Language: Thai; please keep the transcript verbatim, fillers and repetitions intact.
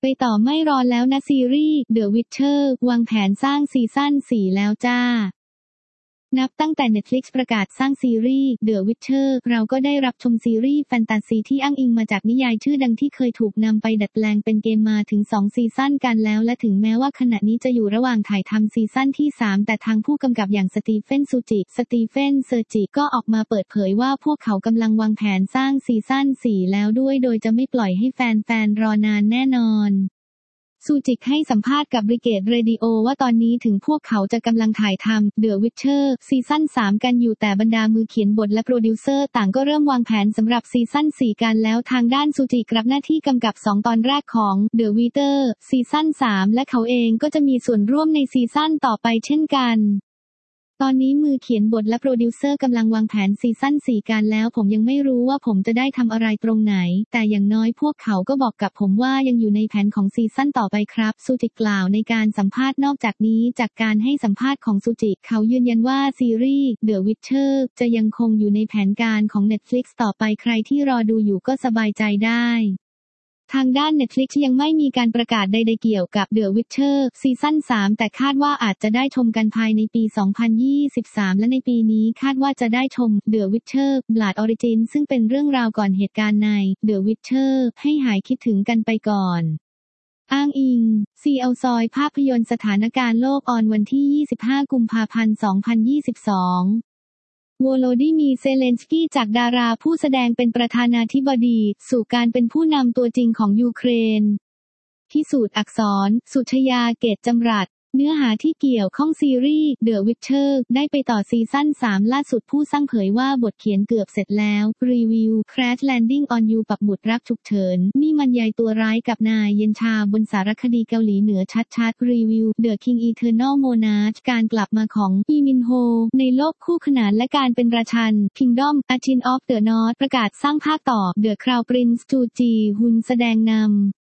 ไปต่อไม่รอแล้วนะซีรีส์ The Witcher วางแผนสร้างซีซั่น สี่แล้วจ้านับตั้งแต่ Netflix ประกาศสร้างซีรีส์ The Witcher เราก็ได้รับชมซีรีส์แฟนตาซีที่อ้างอิงมาจากนิยายชื่อดังที่เคยถูกนำไปดัดแปลงเป็นเกมมาถึงสองซีซั่นกันแล้วและถึงแม้ว่าขณะนี้จะอยู่ระหว่างถ่ายทำซีซั่นที่สามแต่ทางผู้กำกับอย่างสตีเฟนซูจิสตีเฟนเซอร์จิก็ออกมาเปิดเผยว่าพวกเขากำลังวางแผนสร้างซีซั่น สี่แล้วด้วยโดยจะไม่ปล่อยให้แฟนๆรอนานแน่นอนซูจิให้สัมภาษณ์กับ Brigade Radio ว่าตอนนี้ถึงพวกเขาจะกำลังถ่ายทำ The Witcher ซีซั่น สามกันอยู่แต่บรรดามือเขียนบทและโปรดิวเซอร์ต่างก็เริ่มวางแผนสำหรับซีซั่น สี่กันแล้วทางด้านซูจิรับหน้าที่กำกับสองตอนแรกของ The Witcher ซีซั่น สามและเขาเองก็จะมีส่วนร่วมในซีซั่นต่อไปเช่นกันตอนนี้มือเขียนบทและโปรดิวเซอร์กำลังวางแผนซีซั่น สี่กันแล้วผมยังไม่รู้ว่าผมจะได้ทำอะไรตรงไหนแต่อย่างน้อยพวกเขาก็บอกกับผมว่ายังอยู่ในแผนของซีซั่นต่อไปครับซูจิกล่าวในการสัมภาษณ์นอกจากนี้จากการให้สัมภาษณ์ของซูจิเขายืนยันว่าซีรีส์ The Witcher จะยังคงอยู่ในแผนการของ Netflix ต่อไปใครที่รอดูอยู่ก็สบายใจได้ทางด้าน Netflix ยังไม่มีการประกาศใดๆเกี่ยวกับ The Witcher ซีซั่น สามแต่คาดว่าอาจจะได้ชมกันภายในปี สองพันยี่สิบสาม และในปีนี้คาดว่าจะได้ชม The Witcher Blood Origin ซึ่งเป็นเรื่องราวก่อนเหตุการณ์ใน The Witcher ให้หายคิดถึงกันไปก่อนอ้างอิง ซี แอล ซอยภาพยนตร์สถานการณ์โลกออนวันที่ ยี่สิบห้า กุมภาพันธ์ สองพันยี่สิบสองโวโลดิมีร์ เซเลนสกี้จากดาราผู้แสดงเป็นประธานาธิบดีสู่การเป็นผู้นำตัวจริงของยูเครนพิสูจน์อักษรสุชยาเกตจำรัดเนื้อหาที่เกี่ยวข้องซีรีส์ The Witcher ได้ไปต่อซีซั่น สาม ล่าสุดผู้สร้างเผยว่าบทเขียนเกือบเสร็จแล้วรีวิว Crash Landing on You ปักหมุดรักฉุกเฉินนี่มันยายตัวร้ายกับนายเย็นชาบนสารคดีเกาหลีเหนือชัดๆรีวิว The King Eternal Monarch การกลับมาของอีมินโฮในโลกคู่ขนานและการเป็นราชัน Kingdom A Chin of the North ประกาศสร้างภาคต่อ The Crown Prince จูจีฮุนแสดงนำ